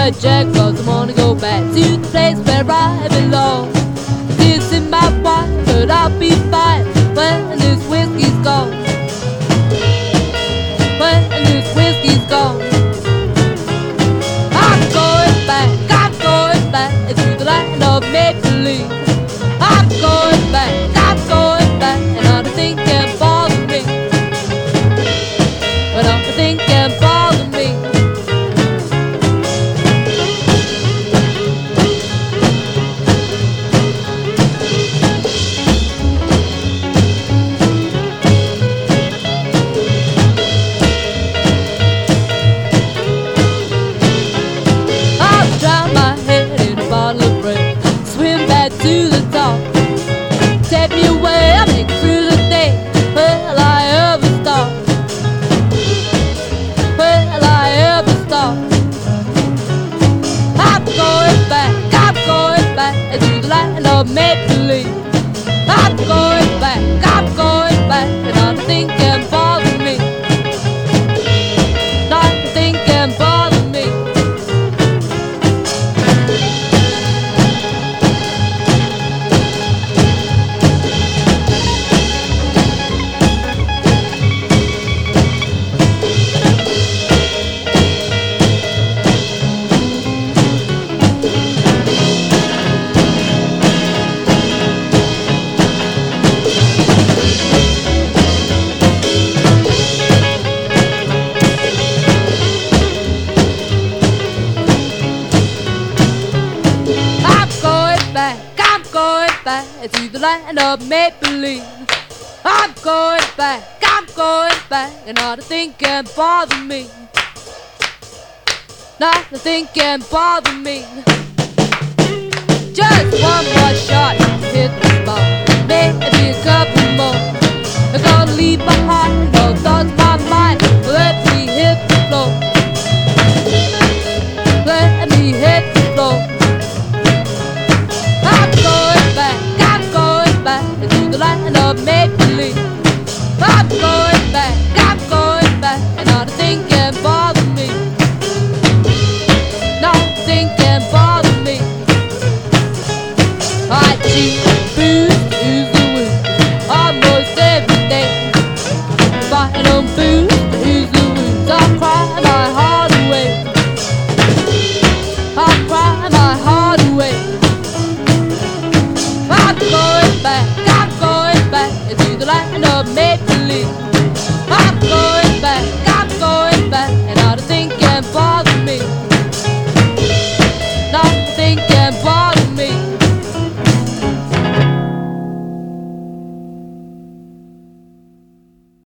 red jack, 'cause I wanna go back to the place where I belong. This in my wine, but I'll be fine when this whiskey's gone. When this whiskey's gone, I'm going back to the land of make-believe. I'm going back, and nothing can bother me. But nothing can bother me. I'll drown my head in a bottle of red, swim back to the top. Take me away, I'll make it through the day. Will I ever stop? Will I ever stop? I'm going back to the land of make-believe. I'm going back, and nothing can bother me. Nothing can bother me. I'm going back to the land of make-believe. I'm going back, and nothing can bother me. Nothing can bother me. Just one more shot to hit the spot, maybe a couple more. I'm gonna leave behind no thoughts, my mind. Let me hit the floor. Let me hit the floor. I'm going back to the land of make-believe. I'm going back, and nothing can bother me. Nothing can bother me. I cheat, booze, use the wound almost every day. Fighting on booze, use the wounds. I'll cry my heart away. I'll cry my heart away. I'm going back to the land of make-believe. I'm going back, and nothing can bother me.